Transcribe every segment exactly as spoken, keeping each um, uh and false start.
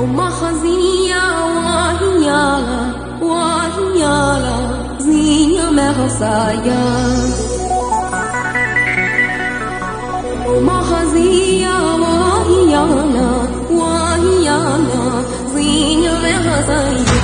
Mahazia wahiyala wahiyala zinha merhasaya Mahazia wahiyala wahiyala zinha merhasaya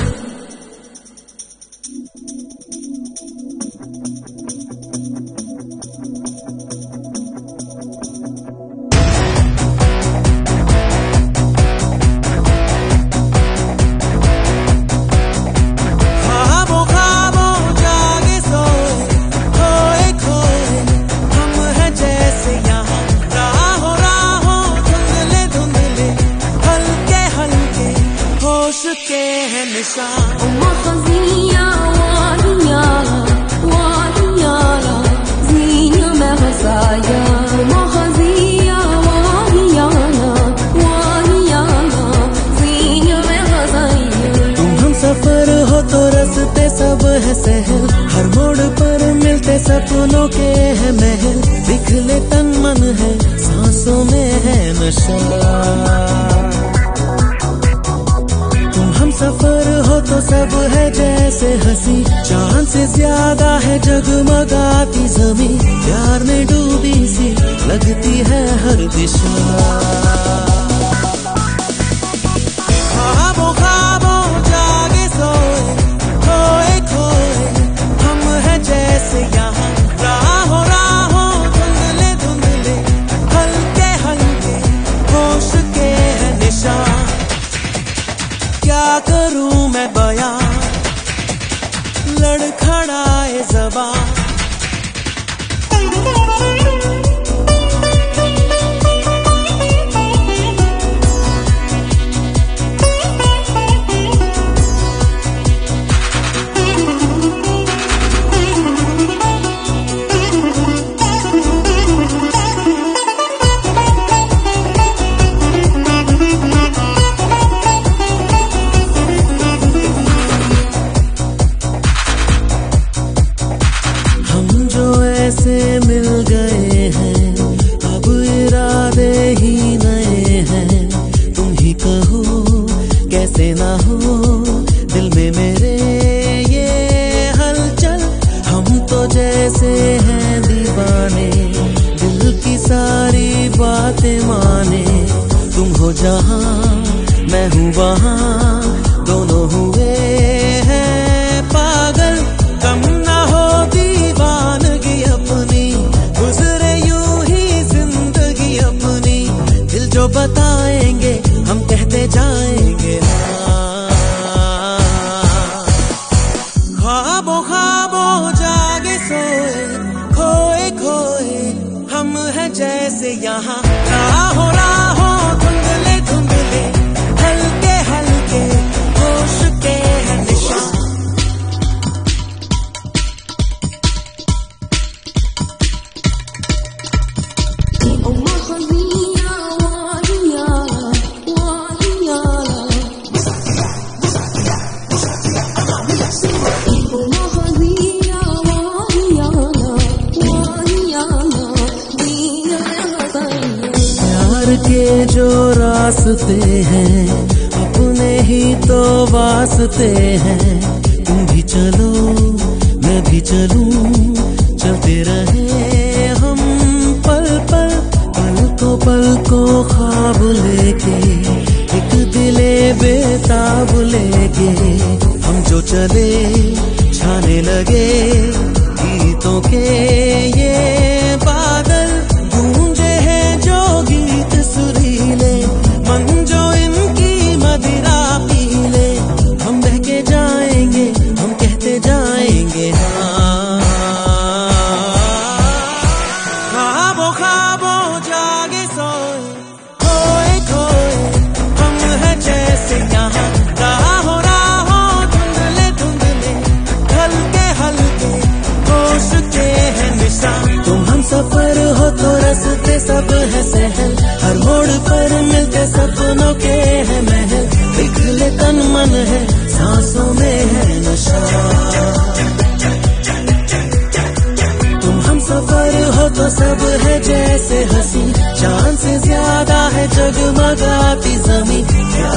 Mahazia wahiyala wahiyala zinha merhasaya Mahazia wahiyala wahiyala zinha merhasaya तुम हम सफर हो तो रास्ते सब है सहल हर मोड़ पर मिलते सपनों के है महल दिखले तन मन है सांसों में है नशा सफर हो तो सब है जैसे हंसी चांद से ज्यादा है जगमगाती ज़मीं प्यार में डूबी सी लगती है हर दिशा ख्वाबों ख्वाबों जागे सोए खोए खोए हम हैं जैसे यहाँ राहों राहों धुंधले धुंधले हल्के हल्के होश के है निशान क्या करूं मैं बयां लड़खड़ाए ज़बां ऐसे मिल गए हैं अब इरादे ही नए हैं तुम ही कहो कैसे ना हो दिल में मेरे ये हलचल हम तो जैसे हैं दीवाने दिल की सारी बातें माने तुम हो जहां मैं हूँ वहां दोनों हुए हैं पागल कम ना हो दीवानगी अपनी गुजरे यूं ही जिंदगी अपनी दिल जो बताएंगे हम कहते जाएंगे ख्वाबों ख्वाबों जागे सोए खोए खोए हम हैं जैसे यहाँ राहों राहों धुंधले धुंधले हल्के हल्के होश के हैं निशान के जो रास्ते हैं अपने ही तो वास्ते हैं तुम भी चलो मैं भी चलूं चलते रहे हम पल पल पल को पल को ख्वाब लेके एक दिले बेताब लेके हम जो चले छाने लगे गीतों के ये बादल गूंजे हैं जो गीत सुरीले मन जो इनकी मदिरा पीले हम बह के जाएंगे हम कहते जाएंगे हाँ ख्वाबों ख्वाबों जागे सोए खोए खोए हम हैं जैसे यहाँ राहों राहों धुंधले धुंधले हल्के हल्के होश के हैं निशान तुम हम सफर हो तो रास्ते सब है सहल हर मोड़ पर मिलते सपनों के है महल बिखरे तन मन है सांसों में है नशा तुम हम सफर हो तो सब है जैसे हंसी चांद से ज्यादा है जगमगाती ज़मीं